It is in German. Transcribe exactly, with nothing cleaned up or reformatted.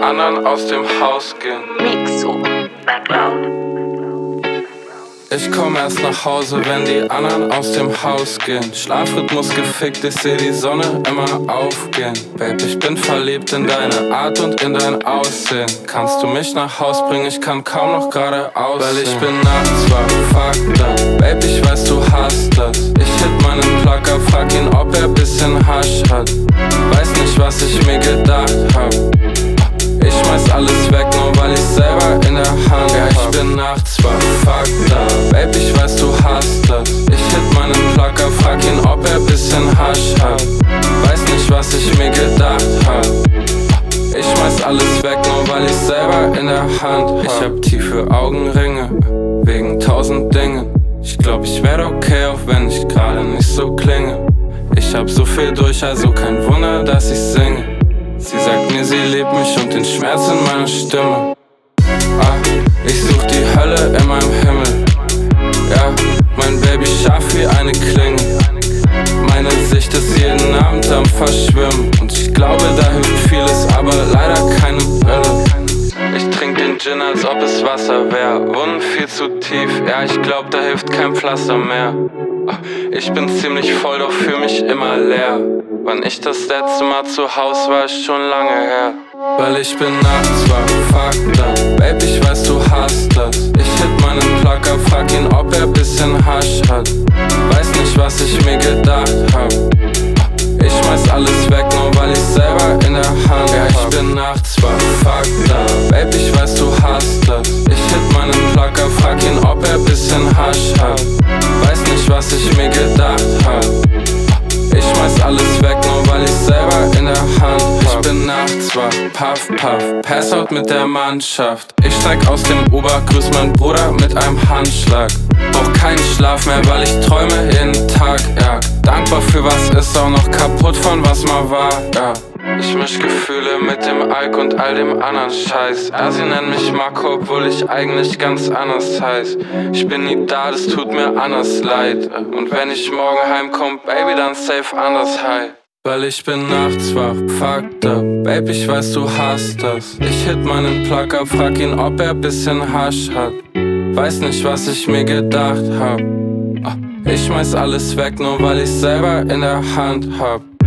anderen aus dem Haus gehen. Mixo, Background. Ich komm erst nach Hause, wenn die anderen aus dem Haus gehen. Schlafrhythmus gefickt, ich seh die Sonne immer aufgehen. Babe, ich bin verliebt in deine Art und in dein Aussehen. Kannst du mich nach Haus bringen? Ich kann kaum noch gerade aussehen. Weil ich bin nachts wach, fuck that. Babe, ich weiß, du hast das. Ich hit meinen Placker, frag ihn, ob er bisschen Hasch hat. Weiß nicht, was ich mir gedacht hab. Ich schmeiß alles weg, nur weil ich selber in der Hand hab. Ja, ich bin nachts wach, fuck that. Babe, ich weiß, du hast das. Ich hit meinen Placker, frag ihn, ob er bisschen Hasch hat. Weiß nicht, was ich mir gedacht hab. Ich schmeiß alles weg, nur weil ich selber in der Hand hab. Ich hab tiefe Augenringe, wegen tausend Dingen. Ich glaub, ich werd okay, auch wenn ich gerade nicht so klinge. Ich hab so viel durch, also kein Wunder, dass ich singe. Sie sagt mir, sie liebt mich und den Schmerz in meiner Stimme. Ah, ich such die Hölle in meinem Himmel. Ja, mein Baby scharf wie eine Klinge. Meine Sicht ist jeden Abend am Verschwimmen. Und ich glaube, da hilft vieles, aber leider keine Brille. Ich trink den Gin, als ob es Wasser wär. Wunden viel zu tief, ja, ich glaub, da hilft kein Pflaster mehr. Ich bin ziemlich voll, doch fühl mich immer leer. Wann ich das letzte Mal zu Haus war, ist schon lange her. Weil ich bin nachts wach, fuck that. Babe, ich weiß, du hast das. Ich hit meinen Placker, frag ihn, ob er bisschen Hasch hat. Weiß nicht, was ich mir gedacht hab. Ich schmeiß alles weg, nur weil ich selber in der Hand hab. Ja, ich bin nachts wach, fuck that. Babe, ich weiß, du hast das. Ich hit meinen Placker, frag ihn, ob er bisschen Hasch hat. Weiß nicht, was ich mir gedacht hab. Ich schmeiß alles weg, nur weil ich selber in der Hand hab. Ich bin nachts wach, puff, puff, Passout mit der Mannschaft. Ich steig aus dem Uber, grüß meinen Bruder mit einem Handschlag. Brauch keinen Schlaf mehr, weil ich träume jeden Tag, ja. Dankbar für was ist, auch noch kaputt von was mal war, ja. Ich misch Gefühle mit dem Alk und all dem anderen Scheiß. Ja, sie nennen mich Marco, obwohl ich eigentlich ganz anders heiß. Ich bin nie da, das tut mir anders leid. Und wenn ich morgen heimkomm, Baby, dann safe anders high. Weil ich bin nachts wach, fuck that. Babe, ich weiß, du hast das. Ich hit meinen Placker, frag ihn, ob er bisschen Hasch hat. Weiß nicht, was ich mir gedacht hab. Ich schmeiß alles weg, nur weil ich selber in der Hand hab.